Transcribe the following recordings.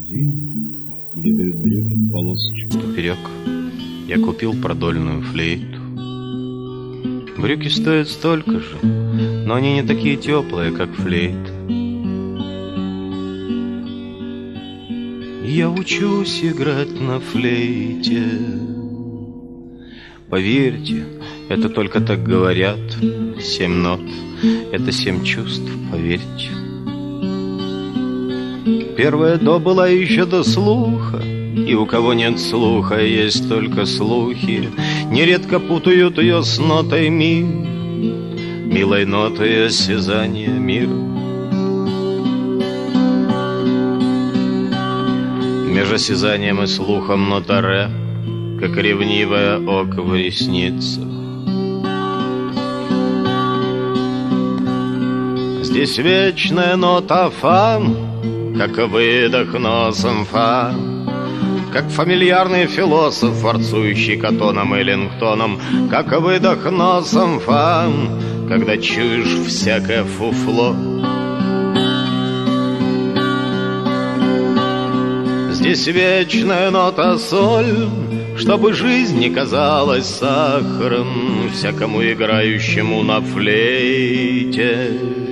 магазин, где дают брюки в полосочку поперек, я купил продольную флейту. Брюки стоят столько же, но они не такие теплые, как флейта. Я учусь играть на флейте. Поверьте, это только так говорят. 7 нот — это 7 чувств, поверьте. Первая до была еще до слуха, и у кого нет слуха, есть только слухи. Нередко путают ее с нотой ми, милой нотой осязания мира. Между осязанием и слухом нота ре, как ревнивое око в ресницах. Здесь вечная нота фа, как выдох носом фа, как фамильярный философ, форцующий Катоном и Лингтоном, как выдох носом фа, когда чуешь всякое фуфло. Здесь вечная нота соль, чтобы жизнь не казалась сахаром всякому играющему на флейте.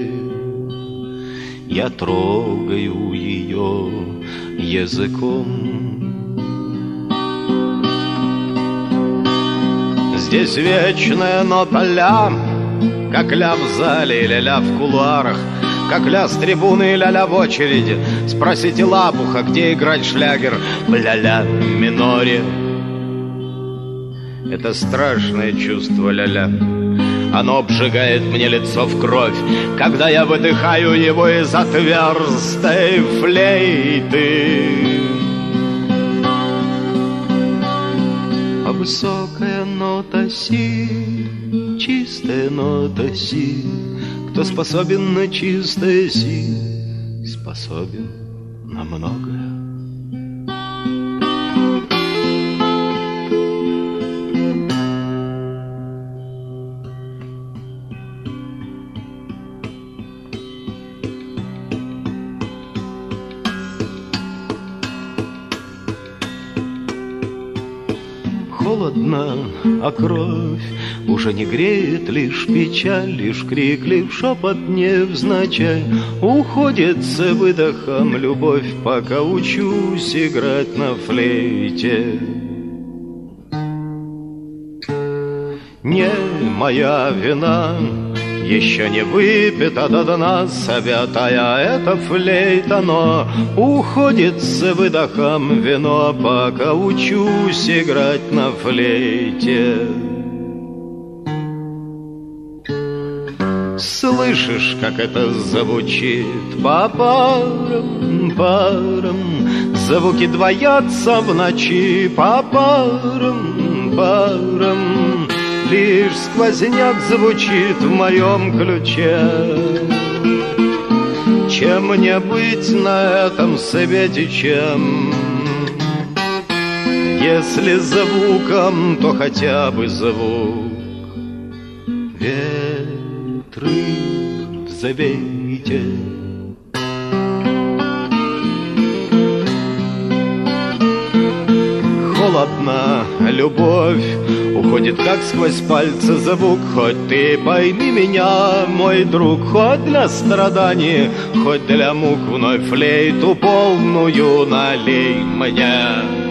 Я трогаю ее языком. Здесь вечная нота ля, как ля в зале или ля в кулуарах, как ля с трибуны и ля-ля в очереди. Спросите Лапуха, где играть шлягер в ля-ля миноре. Это страшное чувство ля-ля. Оно обжигает мне лицо в кровь, когда я выдыхаю его из отверстой флейты. А высокая нота си, чистая нота си. Кто способен на чистое си, способен на многое. Холодно, а кровь уже не греет, лишь печаль, лишь крик, лишь шепот невзначай. Уходит с выдохом любовь, пока учусь играть на флейте. Не моя вина, еще не выпита до дна святая эта флейта, но уходит с выдохом вино, пока учусь играть на флейте. Слышишь, как это звучит по парам, парам? Звуки двоятся в ночи по парам, парам. Лишь сквозняк звучит в моем ключе. Чем мне быть на этом свете, чем? Если звуком, то хотя бы звук. Ветры завейте. Холодна любовь, уходит как сквозь пальцы звук. Хоть ты пойми меня, мой друг, хоть для страданий, хоть для мук, вновь флейту полную налей мне.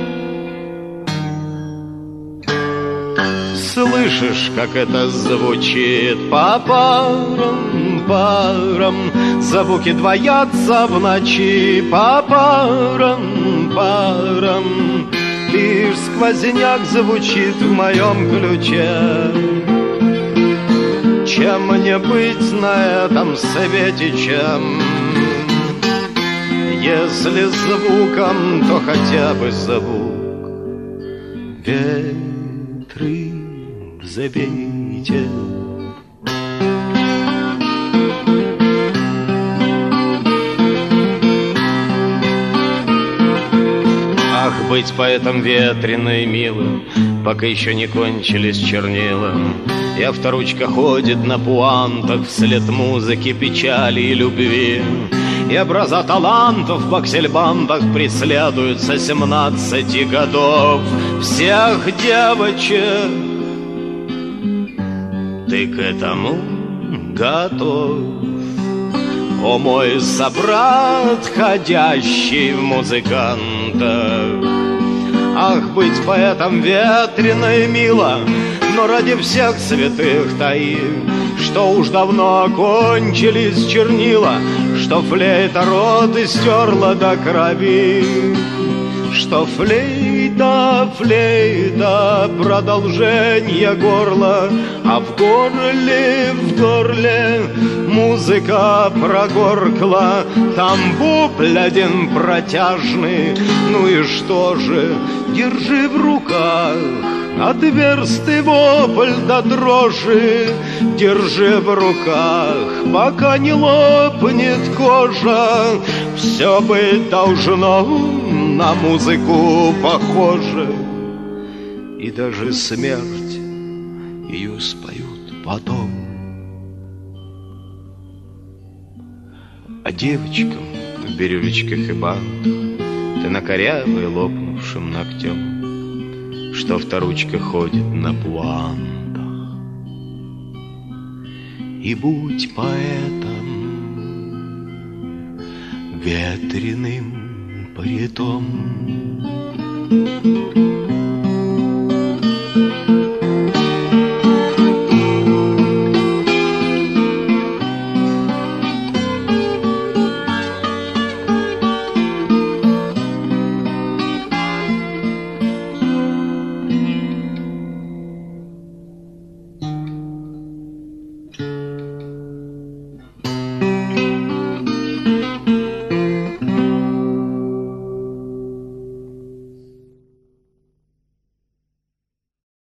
Слышишь, как это звучит по парам, парам? Звуки двоятся в ночи по парам, парам. Лишь сквозняк звучит в моем ключе. Чем мне быть на этом свете, чем? Если звуком, то хотя бы звук. Ветры завейте. Ах, быть поэтом ветрено и милым, пока еще не кончились чернила. И авторучка ходит на пуантах вслед музыки, печали и любви. И образа талантов в аксельбантах преследуются 17 годов всех девочек. Ты к этому готов? О мой собрат, ходящий в музыкантах! Ах, быть поэтом ветрено и мило, но ради всех святых таи, что уж давно окончились чернила, что флейта рот истерла до крови, что флейта, флейта, продолжение горла, а в горле музыка прогоркла, там бубль один протяжный, ну и что же, держи в руках отверстый вопль до дрожи, держи в руках, пока не лопнет кожа, все быть должно на музыку похоже, и даже смерть ее споют потом. А девочкам в бирюлечках и бантах ты на корявой лопнувшим ногтем, что вторучка ходит на пуантах. И будь поэтом ветреным паритом.